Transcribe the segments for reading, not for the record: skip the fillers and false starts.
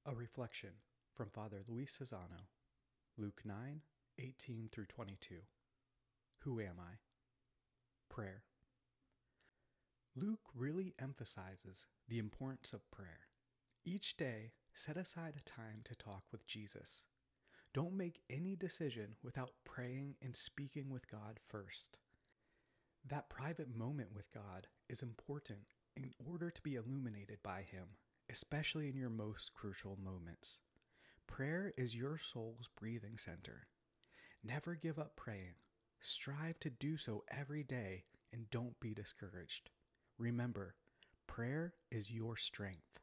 A reflection from Father Luis Cesano, Luke 9:18 through 22. Who am I? Prayer. Luke really emphasizes the importance of prayer. Each day, set aside a time to talk with Jesus. Don't make any decision without praying and speaking with God first. That private moment with God is important in order to be illuminated by Him, especially in your most crucial moments. Prayer is your soul's breathing center. Never give up praying. Strive to do so every day and don't be discouraged. Remember, prayer is your strength.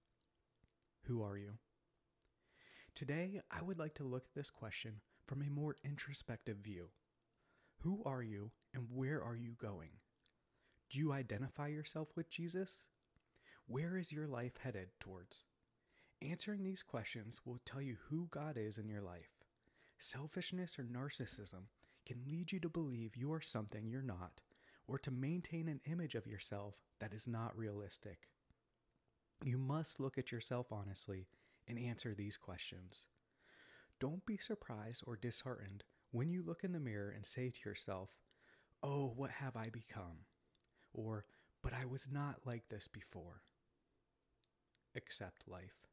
Who are you? Today, I would like to look at this question from a more introspective view. Who are you and where are you going? Do you identify yourself with Jesus? Where is your life headed towards? Answering these questions will tell you who God is in your life. Selfishness or narcissism can lead you to believe you are something you're not, or to maintain an image of yourself that is not realistic. You must look at yourself honestly and answer these questions. Don't be surprised or disheartened when you look in the mirror and say to yourself, "Oh, what have I become?" Or, "But I was not like this before." Accept life.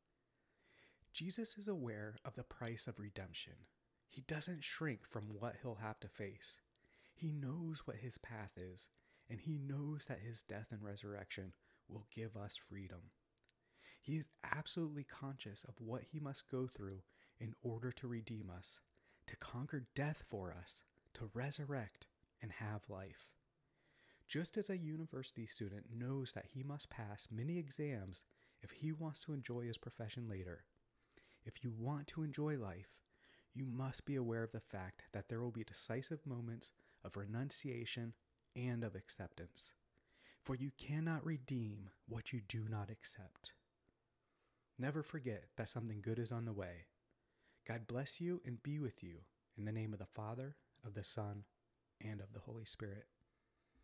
Jesus is aware of the price of redemption. He doesn't shrink from what he'll have to face. He knows what his path is, and he knows that his death and resurrection will give us freedom. He is absolutely conscious of what he must go through in order to redeem us, to conquer death for us, to resurrect and have life. Just as a university student knows that he must pass many exams if he wants to enjoy his profession later, if you want to enjoy life, you must be aware of the fact that there will be decisive moments of renunciation and of acceptance. For you cannot redeem what you do not accept. Never forget that something good is on the way. God bless you and be with you in the name of the Father, of the Son, and of the Holy Spirit.